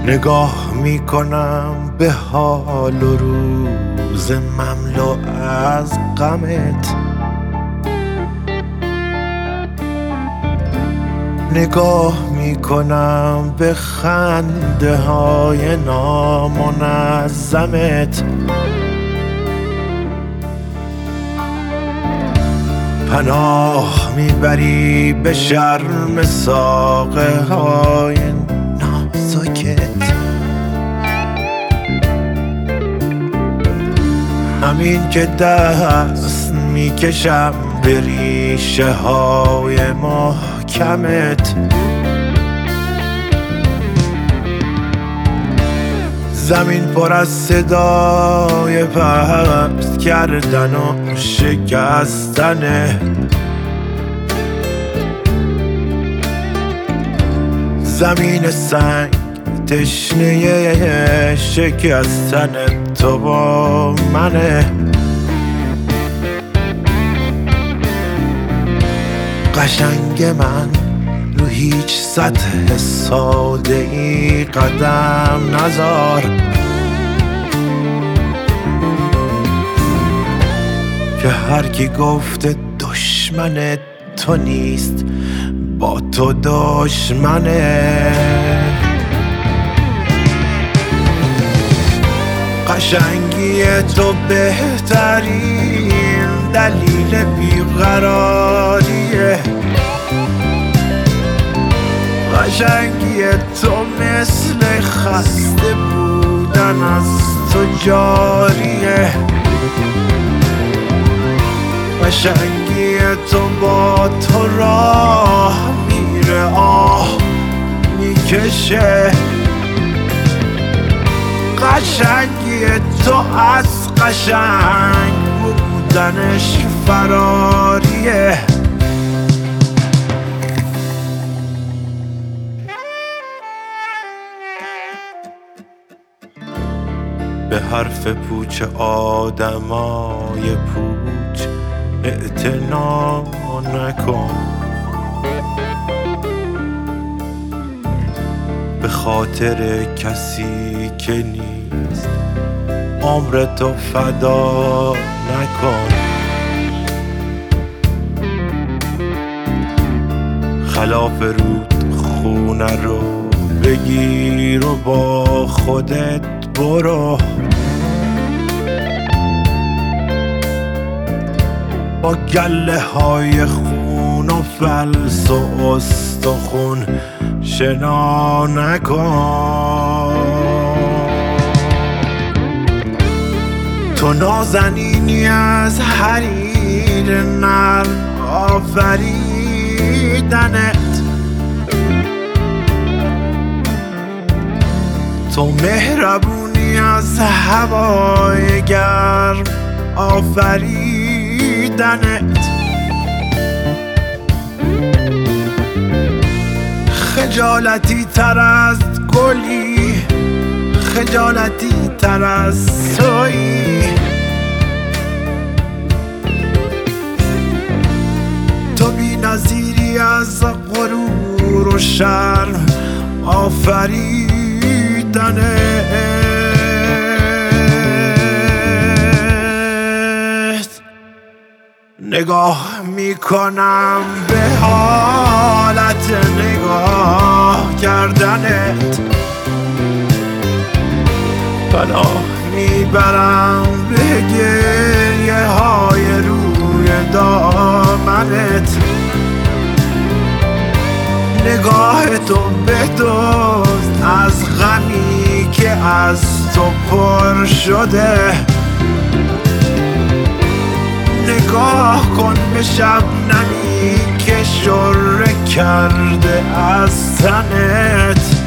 نگاه میکنم به حال و روز مملو از غمت، نگاه میکنم به خنده های نامنظمت، پناه میبری به شرم ساقه های نازکت، همین که دست میکشم به ریشه های محکمت، زمین پر از صدای پست کردن و شکستنه، زمین سنگ تشنه شکستن تو با منه، قشنگ من رو هیچ سطح ساده ای قدم نذار، که هر کی گفته دشمن تو نیست با تو دشمنه، قشنگی تو بهترین دلیل بیقراریه، قشنگی تو مثل خسته بودن از تو جاریه، قشنگی تو با تو راه میره آه میکشه، قشنگی تو از قشنگ بودنش فراریه، به حرف پوچ آدمای پوچ اعتنا نکن، به خاطر کسی که نیست عمرتو فدا نکن، خلاف رود خونه رو بگیر و با خودت برو، با گله های خون و فلس و استخون شنا نکن، تو نازنینی از حریر نرم آفریدنت، تو مهربونی از هوای گرم آفریدنت، خجالتی تر از گلی، خجالتی تر از تویی، تو بی نظیری از غرور و شرم آفریدنت، نگاه میکنم به حالت نگاه کردنت، پناه میبرم به گریه های روی دامنت، نگاه تو بدزد از غمی که از تو پر شده، نگاه کن به شبنمی که شره کرده از تنت،